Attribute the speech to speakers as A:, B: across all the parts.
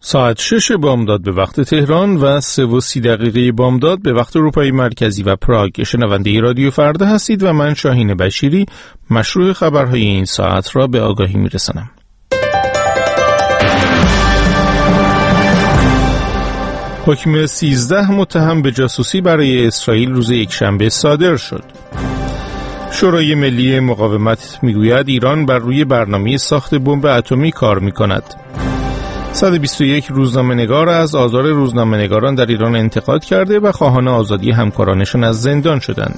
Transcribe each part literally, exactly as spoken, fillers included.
A: ساعت شش بامداد به وقت تهران و سه و سی دقیقه بامداد به وقت اروپای مرکزی و پراگ. شنونده رادیو فردا هستید و من شاهین بشیری مشروع خبرهای این ساعت را به آگاهی میرسانم. حکم سیزده متهم به جاسوسی برای اسرائیل روز یکشنبه صادر شد. شورای ملی مقاومت میگوید ایران بر روی برنامه ساخت بمب اتمی کار میکند. صد و بیست و یک روزنامه‌نگار از آزار روزنامه‌نگاران در ایران انتقاد کرده و خواهان آزادی همکارانشان از زندان شدند.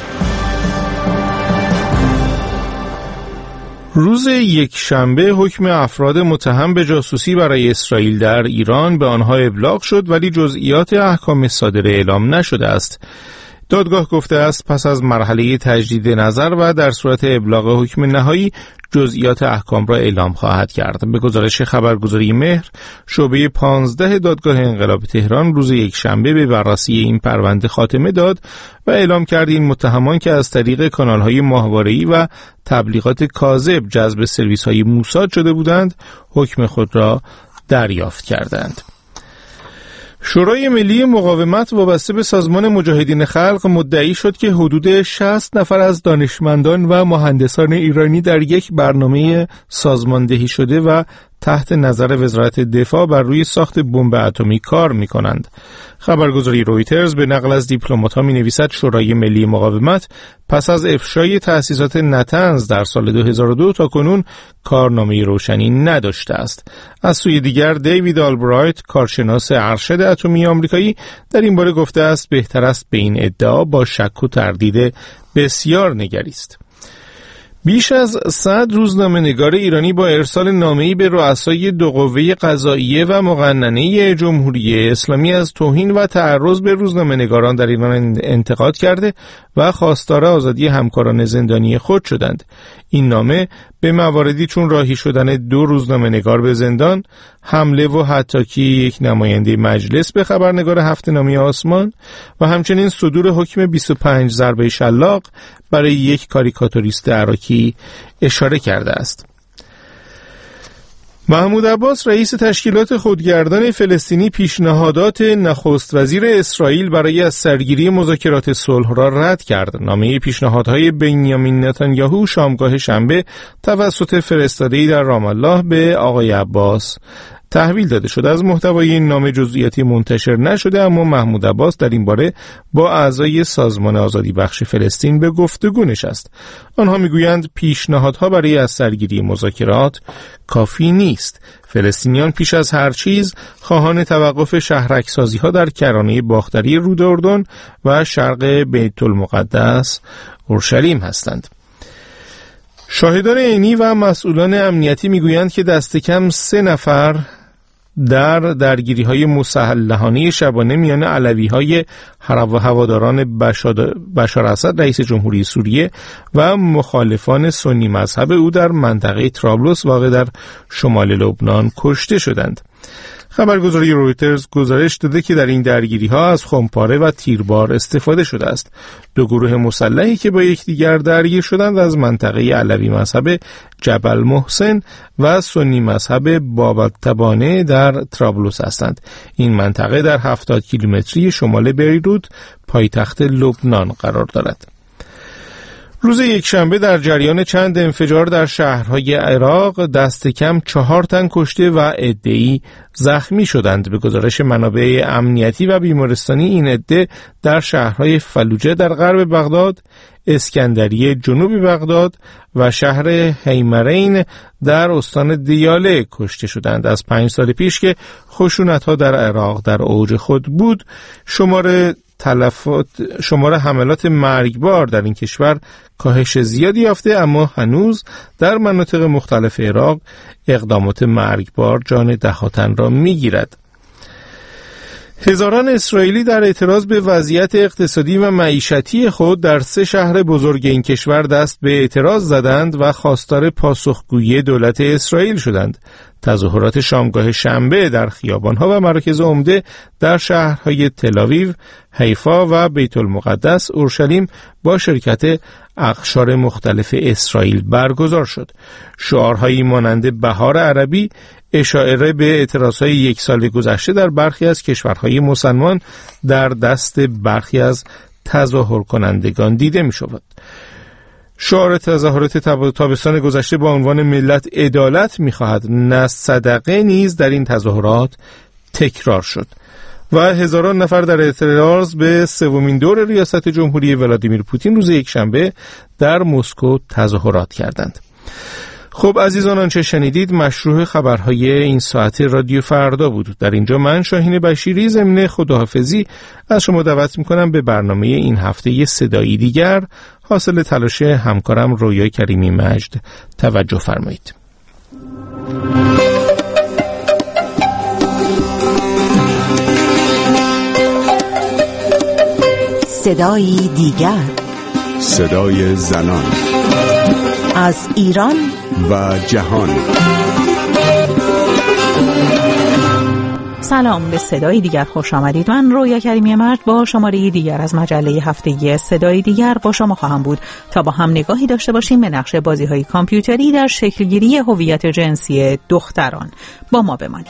A: روز یکشنبه حکم افراد متهم به جاسوسی برای اسرائیل در ایران به آنها ابلاغ شد، ولی جزئیات احکام صادره اعلام نشده است. دادگاه گفته است پس از مرحله تجدید نظر و در صورت ابلاغ حکم نهایی جزئیات احکام را اعلام خواهد کرد. به گزارش خبرگزاری مهر، شعبه پانزده دادگاه انقلاب تهران روز یکشنبه به بررسی این پرونده خاتمه داد و اعلام کرد این متهمان که از طریق کانال‌های ماهواره‌ای و تبلیغات کاذب جذب سرویس‌های موساد شده بودند، حکم خود را دریافت کردند. شورای ملی مقاومت وابسته به سازمان مجاهدین خلق مدعی شد که حدود شصت نفر از دانشمندان و مهندسان ایرانی در یک برنامه سازماندهی شده و تحت نظر وزارت دفاع بر روی ساخت بمب اتمی کار می‌کنند. خبرگزاری رویترز به نقل از دیپلمات‌ها می‌نویسد شورای ملی مقاومت پس از افشای تأسیسات نتنز در سال دو هزار و دو تا کنون کارنامه روشنی نداشته است. از سوی دیگر دیوید آلبرایت، کارشناس ارشد اتمی آمریکایی، در این باره گفته است بهتر است به این ادعا با شک و تردید بسیار نگریست. بیش از صد روزنامه‌نگار ایرانی با ارسال نامه‌ای به رؤسای دو قوه قضاییه و مقننه جمهوری اسلامی از توهین و تعرض به روزنامه‌نگاران در ایران انتقاد کرده و خواستار آزادی همکاران زندانی خود شدند. این نامه به مواردی چون راهی شدن دو روزنامه‌نگار به زندان، حمله و حتی یک نماینده مجلس به خبرنگار هفته‌نامه آسمان و همچنین صدور حکم بیست و پنج ضربه شلاق برای یک کاریکاتوریست عراقی اشاره کرده است. محمود عباس رئیس تشکیلات خودگردان فلسطینی پیشنهادات نخست وزیر اسرائیل برای از سرگیری مذاکرات صلح را رد کرد. نامه پیشنهادهای بنیامین نتانیاهو شامگاه شنبه توسط فرستاده‌ای در رام الله به آقای عباس تحویل داده شد. از محتوای این نامه جزئیاتی منتشر نشده، اما محمود عباس در این باره با اعضای سازمان آزادی بخش فلسطین به گفتگو نشست. آنها میگویند پیشنهادها برای از سرگیری مذاکرات کافی نیست. فلسطینیان پیش از هر چیز خواهان توقف شهرک‌سازی‌ها در کرانه باختری رود اردن و شرق بیت المقدس اورشلیم هستند. شاهدان عینی و مسئولان امنیتی میگویند که دست کم سه نفر در درگیری‌های مسلحانه شبانه میان علوی‌های و هواداران بشار اسد رئیس جمهوری سوریه و مخالفان سنی مذهب او در منطقه طرابلس واقع در شمال لبنان کشته شدند. خبرگزاری رویترز گزارش داده که در این درگیری‌ها از خمپاره و تیربار استفاده شده است. دو گروه مسلحی که با یکدیگر درگیر شدند از منطقه علوی مذهب جبل محسن و سنی مذهب بابالتبانه در طرابلس هستند. این منطقه در هفتاد کیلومتری شمال بیروت پایتخت لبنان قرار دارد. روز یکشنبه در جریان چند انفجار در شهرهای عراق دست کم چهار تن کشته و عده‌ای زخمی شدند. به گزارش منابع امنیتی و بیمارستانی این عده در شهرهای فلوجه در غرب بغداد، اسکندریه جنوب بغداد و شهر حیمرین در استان دیاله کشته شدند. از پنج سال پیش که خشونت‌ها در عراق در اوج خود بود، شمار تلفات شمار حملات مرگبار در این کشور کاهش زیادی یافته، اما هنوز در مناطق مختلف عراق اقدامات مرگبار جان دهاتن را میگیرد. هزاران اسرائیلی در اعتراض به وضعیت اقتصادی و معیشتی خود در سه شهر بزرگ این کشور دست به اعتراض زدند و خواستار پاسخگویی دولت اسرائیل شدند. تظاهرات شامگاه شنبه در خیابان‌ها و مراکز عمده در شهرهای تل‌آویو، حیفا و بیت المقدس اورشلیم با شرکت اقشار مختلف اسرائیل برگزار شد. شعارهایی مانند بهار عربی اشاره به اعتراضهای یک سال گذشته در برخی از کشورهای مسلمان در دست برخی از تظاهر کنندگان دیده می شود. شعار تظاهرات تابستان گذشته با عنوان ملت عدالت می خواهد نه صدقه نیز در این تظاهرات تکرار شد و هزاران نفر در اعتراض به سومین دور ریاست جمهوری ولادیمیر پوتین روز یکشنبه در مسکو تظاهرات کردند. خب عزیزان، آنچه شنیدید مشروع خبرهای این ساعت رادیو فردا بود. در اینجا من شاهین بشیری ضمن خداحافظی از شما دعوت میکنم به برنامه این هفته صدایی دیگر حاصل تلاش همکارم رویا کریمی مجد توجه فرمایید.
B: صدایی دیگر،
C: صدای زنان
B: از ایران
C: و جهان.
D: سلام، به صدای دیگر خوش آمدید. من رویا کریمی مرد با شماره دیگر از مجله هفتگی صدای دیگر با شما خواهم بود تا با هم نگاهی داشته باشیم به نقش بازی‌های کامپیوتری در شکلگیری هویت جنسی دختران. با ما بمانید.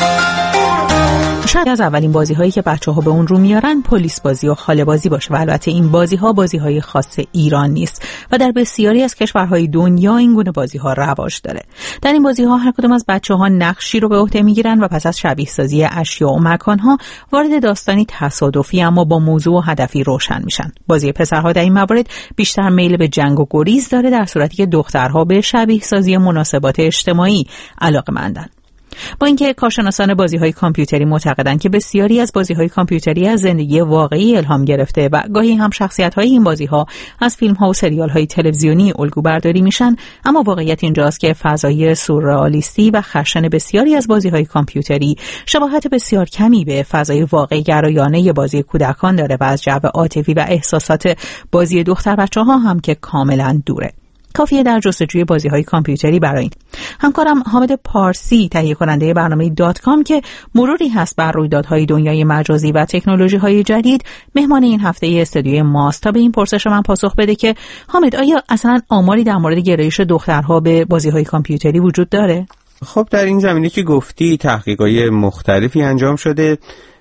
D: شاید از اولین بازی‌هایی که بچه‌ها به اون رو میارن پلیس بازی و خاله بازی باشه و البته این بازی‌ها بازی‌های خاص ایران نیست و در بسیاری از کشورهای دنیا این گونه بازی‌ها رواج داره. در این بازی‌ها هر کدوم از بچه‌ها نقشی رو به عهده میگیرن و پس از شبیه سازی اشیا و مکان‌ها وارد داستانی تصادفی اما با موضوع و هدفی روشن میشن. بازی پسرها در این موارد بیشتر میل به جنگ و گریز داره، در صورتی که دخترها به شبیه سازی مناسبات اجتماعی علاقه‌مندن. با اینکه کارشناسان بازی‌های کامپیوتری معتقدند که بسیاری از بازی‌های کامپیوتری از زندگی واقعی الهام گرفته و گاهی هم شخصیت‌های این بازی‌ها از فیلم‌ها و سریال‌های تلویزیونی الگو برداری میشن، اما واقعیت اینجاست که فضای سورئالیستی و خشن بسیاری از بازی‌های کامپیوتری شباهت بسیار کمی به فضای واقعی گرایانه بازی کودکان داره و از جو عاطفی و احساسات بازی دختر بچه‌ها هم که کاملاً دوره. کافیه در جستجوی بازی‌های کامپیوتری برای این. همکارم حامد پارسی، تهیه کننده برنامه دات کام که مروری هست بر رویدادهای دنیای مجازی و تکنولوژی‌های جدید، مهمان این هفته استودیوی ماست تا به این پرسش من پاسخ بده که حامد، آیا اصلا آماری در مورد گرایش دخترها به بازی‌های کامپیوتری وجود داره؟
E: خب در این زمینه که گفتی تحقیقات مختلفی انجام شده.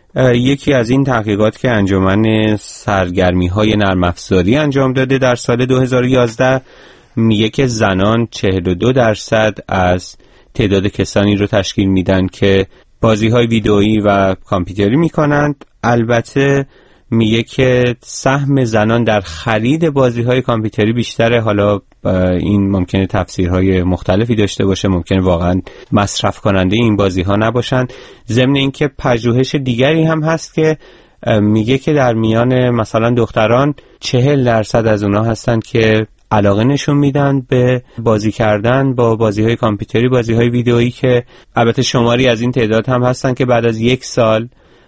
E: یکی از این تحقیقات که انجمن سرگرمی‌های نرم افزاری انجام داده در سال دو هزار و یازده میگه که زنان چهل و دو درصد از تعداد کسانی رو تشکیل میدن که بازی‌های ویدئویی و کامپیوتری میکنند. البته میگه که سهم زنان در خرید بازی‌های کامپیوتری بیشتره. حالا این ممکنه تفسیرهای مختلفی داشته باشه، ممکنه واقعا مصرف کننده این بازی‌ها نباشن. ضمن اینکه پژوهش دیگری هم هست که میگه که در میان مثلا دختران چهل درصد از اونها هستن که علاقه نشون میدن به بازی کردن با بازی‌های کامپیوتری، بازی‌های ویدئویی، که البته شماری از این تعداد هم هستن که بعد از یک سال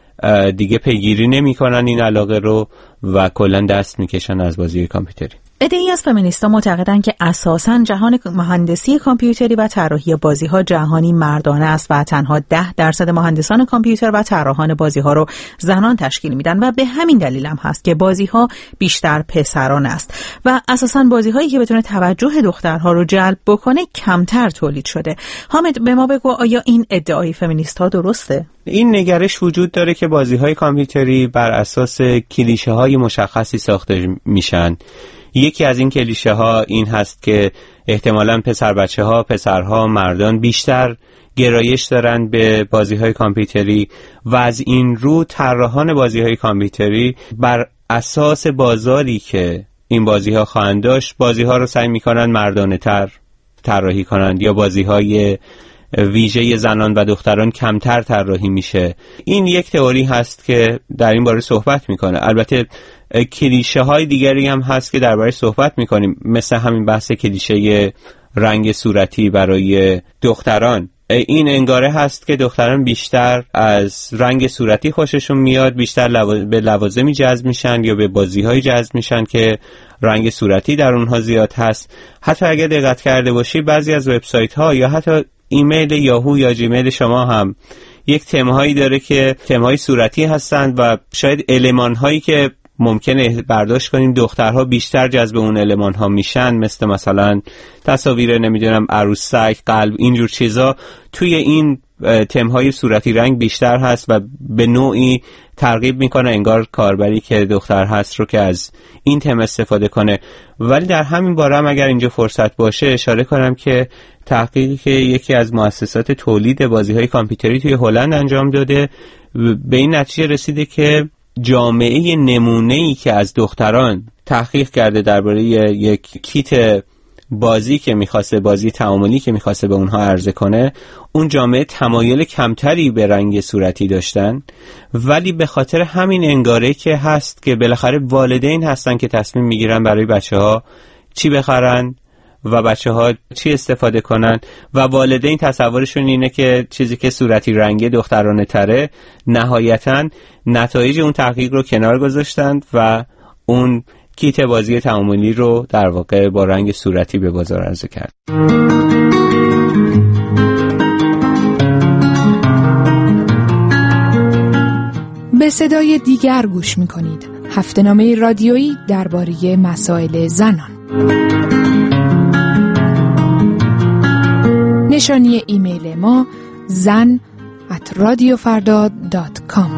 E: دیگه پیگیری نمی‌کنن این علاقه رو و کلاً دست می‌کشن از بازی کامپیوتری.
D: عده‌ای از فمینیست‌ها معتقدند که اساساً جهان مهندسی کامپیوتری و طراحی بازی‌ها جهانی مردانه است و تنها ده درصد مهندسان کامپیوتر و طراحان بازی‌ها رو زنان تشکیل میدن و به همین دلیل هم هست که بازی‌ها بیشتر پسران است و اساساً بازی‌هایی که بتونه توجه دخترها رو جلب بکنه کمتر تولید شده. حامد، به ما بگو آیا این ادعای فمینیست‌ها درسته؟
E: این نگرش وجود داره که بازی‌های کامپیوتری بر اساس کلیشه‌های مشخصی ساخته میشن. یکی از این کلیشه ها این هست که احتمالاً پسر بچه ها، پسرها، مردان بیشتر گرایش دارن به بازی های کامپیوتری و از این رو طراحان بازی های کامپیوتری بر اساس بازاری که این بازی ها خواهند داشت بازی ها رو سعی میکنن مردانه تر طراحی کنند یا بازی های ویژه زنان و دختران کمتر طراحی میشه. این یک تئوری هست که در این باره صحبت میکنه. البته کلیشه های دیگری هم هست که دربارش صحبت میکنیم، مثل همین بحث کلیشه رنگ صورتی برای دختران. این انگاره هست که دختران بیشتر از رنگ صورتی خوششون میاد، بیشتر لواز... به لوازمی جذب میشن یا به بازی‌های جذب میشن که رنگ صورتی در اونها زیاد هست. حتی اگه دقت کرده باشی بعضی از وبسایت‌ها یا حتی ایمیل یاهو یا جیمیل شما هم یک تمهایی داره که تمهای صورتی هستند و شاید المان‌هایی که ممکنه برداشت کنیم دخترها بیشتر جذب اون المان‌ها میشن، مثل مثلا تصاویر نمیدونم عروسک، قلب، اینجور چیزا توی این تمهای صورتی رنگ بیشتر هست و به نوعی ترغیب میکنه انگار کاربری که دختر هست رو که از این تم استفاده کنه. ولی در همین باره هم اگر اینجا فرصت باشه اشاره کنم که تحقیقی که یکی از مؤسسات تولید بازی‌های کامپیوتری توی هلند انجام داده به این نتیجه رسیده که جامعه نمونه‌ای که از دختران تحقیق کرده درباره یک کیت بازی که میخواسته بازی تعاملی که میخواسته به اونها عرضه کنه، اون جامعه تمایل کمتری به رنگ صورتی داشتن، ولی به خاطر همین انگاره که هست که بالاخره والدین هستن که تصمیم میگیرن برای بچه ها چی بخرن و بچه ها چی استفاده کنن و والدین تصورشون اینه که چیزی که صورتی رنگی دخترانه تره. نهایتاً نتایج اون تحقیق رو کنار گذاشتند و اون کیت بازی تعاملی رو در واقع با رنگ صورتی به بازار عرضه کرد.
F: به صدای دیگر گوش می‌کنید. هفته‌نامه رادیویی درباره مسائل زنان. نشانی ایمیل ما زن ات رادیو فردا دات کام.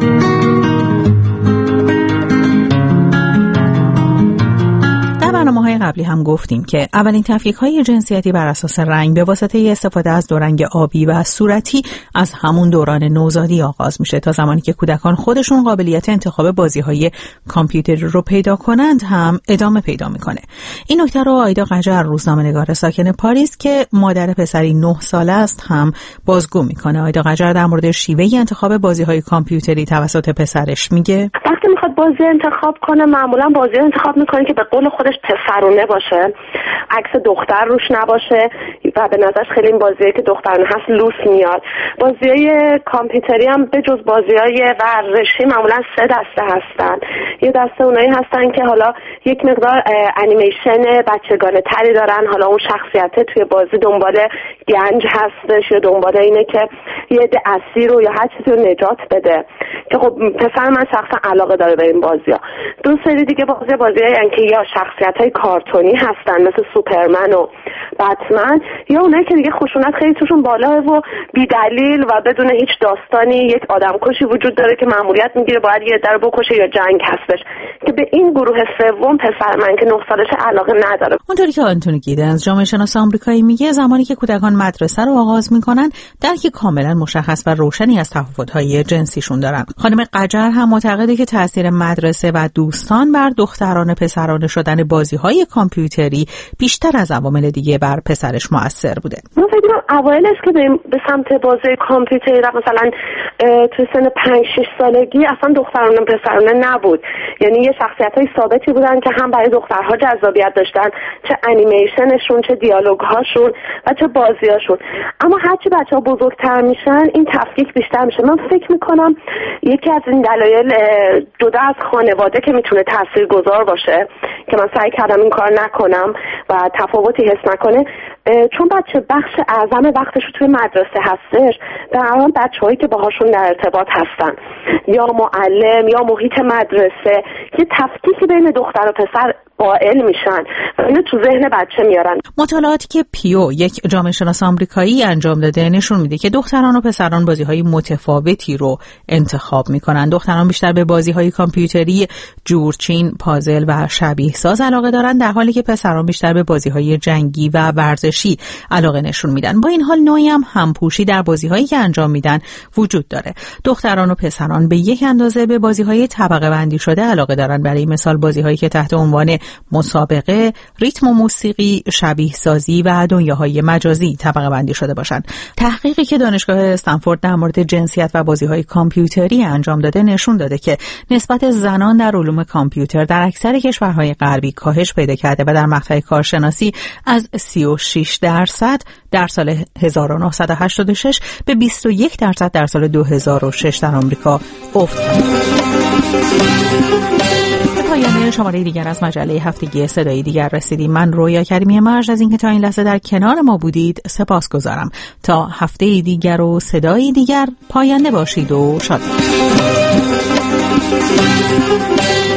D: برنامه‌های قبلی هم گفتیم که اولین تفکیک‌های جنسیتی بر اساس رنگ به واسطه استفاده از دو رنگ آبی و صورتی از همون دوران نوزادی آغاز میشه تا زمانی که کودکان خودشون قابلیت انتخاب بازی‌های کامپیوتری رو پیدا کنند هم ادامه پیدا میکنه. این نکته رو آیدا قجر، روزنامه‌نگار ساکن پاریس که مادر پسری نه ساله است هم بازگو میکنه. آیدا قجر در مورد شیوه انتخاب بازی‌های کامپیوتری توسط پسرش میگه
G: وقتی میخواد بازی انتخاب کنه معمولا بازی انتخاب میکنه که به قول خودش پسرونه باشه، عکس دختر روش نباشه و به نظرش خیلی این بازیه که دخترونه هست لوس میاد. بازیای کامپیوتری هم به جز بازیای ورزشی معمولا سه دسته هستن. یه دسته اونایی هستن که حالا یک مقدار انیمیشن بچگانه تری دارن، حالا اون شخصیت توی بازی دنبال گنج هستش یا دنبال اینه که یه عده اسیر رو یا هر چیزی رو نجات بده، که خب پسر من شخصا علاقه داره به این بازی‌ها. دو سری دیگه بازی بازیایی که یا شخصیت‌های کارتونی هستن مثل سوپرمن و بتمن، یا اونایی که دیگه خشونت خیلی توشون بالاه و بی‌دلیل و بدون هیچ داستانی یک آدمکشی وجود داره که مأموریت میگیره باید یه در بکشه یا جنگ هستش، که به این گروه سوم پسر من که نه سالش علاقه نداره.
D: اونطوری که آنتونی گیدنز، جامعه شناس آمریکایی، میگه زمانی که کودکان مدرسه رو آغاز میکنن درکی کاملا مشخص و روشنی از تفاوت‌های جنسیشون دارن. خانم قجر هم معتقده که تاثیر مدرسه و دوستان بر دختران پسرانه شدن بازی‌های کامپیوتری بیشتر از عوامل دیگه بر پسرش مؤثر بوده.
G: من فکر می‌کنم اوایلش که به سمت بازی کامپیوتری رفت، مثلا تو سن پنج شش سالگی اصلا دختران و پسرانه نبود، یعنی یه شخصیت‌های ثابتی بودن که هم برای دخترها جذابیت داشتن، چه انیمیشنشون، چه دیالوگ‌هاشون و چه بازی‌هاشون. اما هرچی بچه‌ها بزرگتر میشن این تفکیک بیشتر میشه. من فکر می‌کنم یکی از این دلایل جدا از خانواده که میتونه تاثیرگذار باشه که من سعی کردم این کار نکنم و تفاوتی حس نکنه، چون بچه بخش اعظم وقتش رو توی مدرسه هستش، در واقع بچه‌هایی که باهاشون در ارتباط هستن یا معلم یا محیط مدرسه که تفکیک بین دختر و پسر قائل میشن و اینو تو ذهن بچه میارن.
D: مطالعاتی که پیو، یک جامعه شناس آمریکایی، انجام داده نشون میده که دختران و پسران بازی‌های متفاوتی رو انتخاب میکنن. دختران بیشتر به بازی‌های کامپیوتری، جورچین، پازل و شبیه ساز علاقه دارن، در حالی که پسران بیشتر به بازی‌های جنگی و ورزشی علاقه نشون میدن. با این حال نوعی هم همپوشی در بازی‌هایی که انجام میدن وجود داره. دختران و پسران به یک اندازه به بازی‌های طبقه بندی شده علاقه دارن. برای مثال بازی‌هایی که تحت عنوان مسابقه، ریتم و موسیقی، شبیه سازی و دنیاهای مجازی طبقه بندی شده باشند. تحقیقی که دانشگاه استنفورد در مورد جنسیت و بازی‌های کامپیوتری انجام داده نشون داده که نسبت زنان در علوم کامپیوتر در اکثر کشورهای غربی کاهش پیدا کرده و در مقطع کارشناسی از سی و شش درصد در سال هزار و نهصد و هشتاد و شش به بیست و یک درصد در سال دو هزار و شش در آمریکا افت کرد. پایان شماره دیگر از مجله هفتگی صدای دیگر رسیدیم. من رویا کریمی مرج از اینکه تا این لحظه در کنار ما بودید سپاسگزارم. تا هفته دیگر و صدای دیگر، پاینده باشید و شاد باشید.